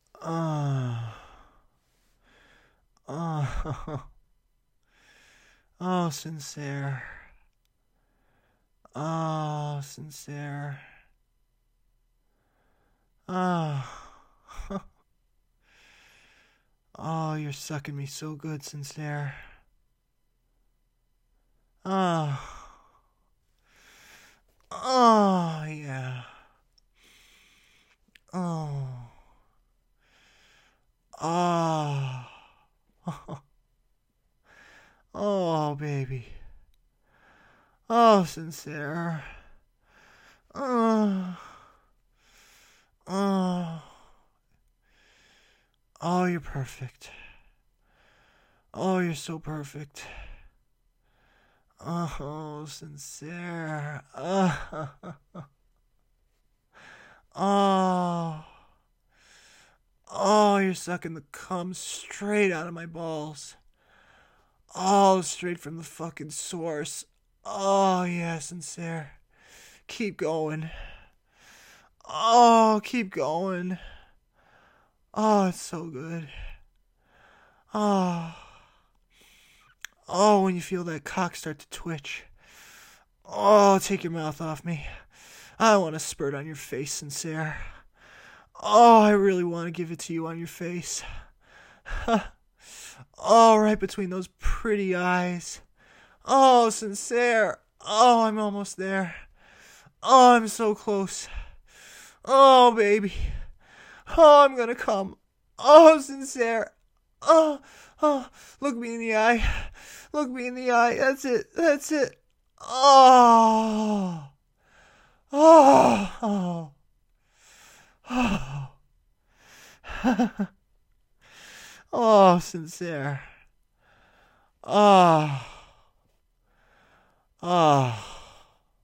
Oh, oh, oh, sincere. Oh, sincere. Oh, oh, you're sucking me so good, sincere. Oh, oh, yeah. Oh, oh, oh, baby. Oh, sincere. Oh, oh, oh, you're perfect. Oh, you're so perfect. Oh, sincere. Oh, oh, you're sucking the cum straight out of my balls. Oh, straight from the fucking source. Oh, yeah, sincere. Keep going. Oh, keep going. Oh, it's so good. Oh, oh, when you feel that cock start to twitch. Oh, take your mouth off me. I want to spurt on your face, sincere. Oh, I really want to give it to you on your face. Oh, right between those pretty eyes. Oh, sincere. Oh, I'm almost there. Oh, I'm so close. Oh, baby. Oh, I'm gonna come. Oh, sincere. Oh, oh, look me in the eye. Look me in the eye. That's it. That's it. Oh, oh, oh, oh, oh, sincere. Oh, oh.